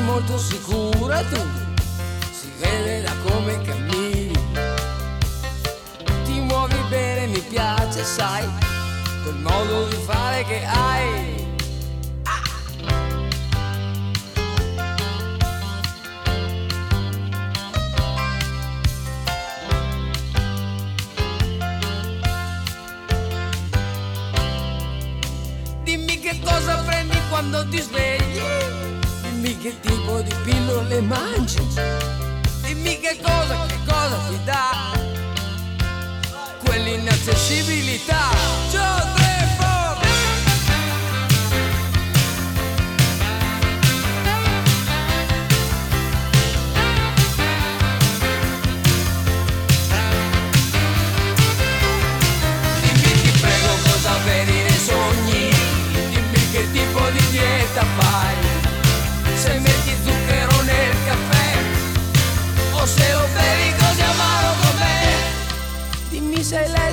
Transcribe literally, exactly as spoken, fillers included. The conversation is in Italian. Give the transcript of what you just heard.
molto sicura tu, si vede da come cammini. Ti muovi bene, mi piace, sai, quel modo di fare che hai. Dimmi che cosa prendi quando ti svegli, dimmi che tipo di pillole mangi, dimmi che cosa, che cosa ti dà quell'inaccessibilità. Ciao, tre, four. Dimmi, ti prego, cosa vedi nei sogni, che tipo di dieta fai, se metti zucchero nel caffè o se lo bevi così amaro com'è. Dimmi se lei